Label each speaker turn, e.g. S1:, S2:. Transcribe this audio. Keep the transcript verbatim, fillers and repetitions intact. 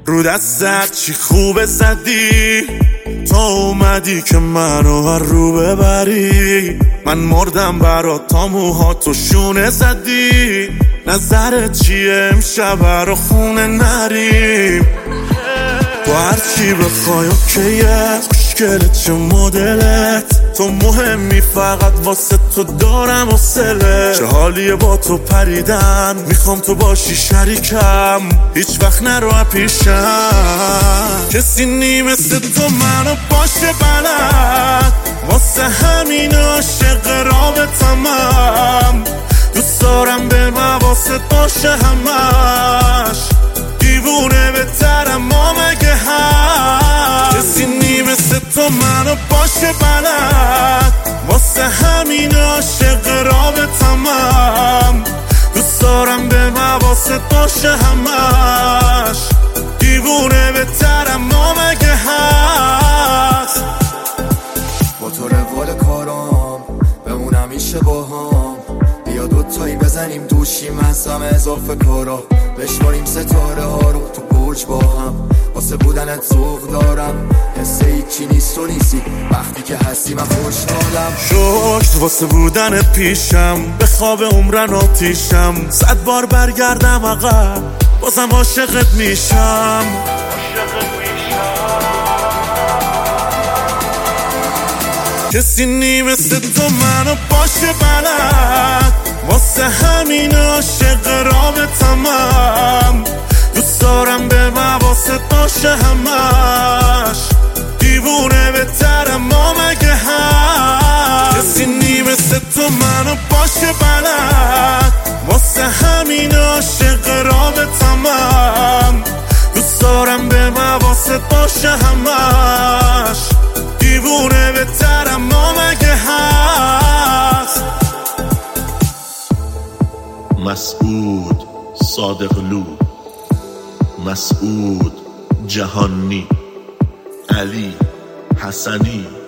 S1: رو دستت چی خوبه زدی، تا اومدی که منو هر رو ببری. من مردم برات تا موهاتو شونه زدی. نظرت چیه امشب رو خونه نریم؟ تو هرچی بخوای اوکیه، خوشگله چه مدلت، تو مهمی فقط واسه تو دارم حوصله. چه حالیه با تو پریدن، میخوام تو باشی شریکم، هیچ وقت نرو پیشم. کسی نی مثل تو منو باشه بلد، واسه همین عاشق رابطمم. دوست دارم به مواست باشه همش، دیوونه بهترم ما مگه هست. کسی نی مثل تو منو باشه بلد، واسه همین عاشق رابطمم. دوست دارم به مواست باشه همش، دیوونه بهترم ما مگه هست.
S2: با تو روال کارام بمون همیشه با هم، بیا دوتایی بزنیم دوشیم از همه اضافه کارا، بشماریم ستاره ها رو تو برج با هم. واسه بودنت ذوق دارم، حس هیچی نیست و نیستی، وقتی که هستی من خوشحالم.
S1: شکر واسه بودنت پیشم، به خواب عمرن آتیشم. صد بار برگردم عقب بازم عاشقت میشم. کسی نی مثل تو منو باشه بلد، واسه همین عاشق رابطمم. دوست دارم به مواست باشه همش، دیوونه بهترم ما مگه هست. کسی نی مثل تو منو باشه بلد، واسه همین عاشق رابطمم. دوست دارم به مواست باشه همش، دیوونه بهترم ما مگه هست.
S3: مسعود صادقلو، مسعود جهانی، علی حسنی.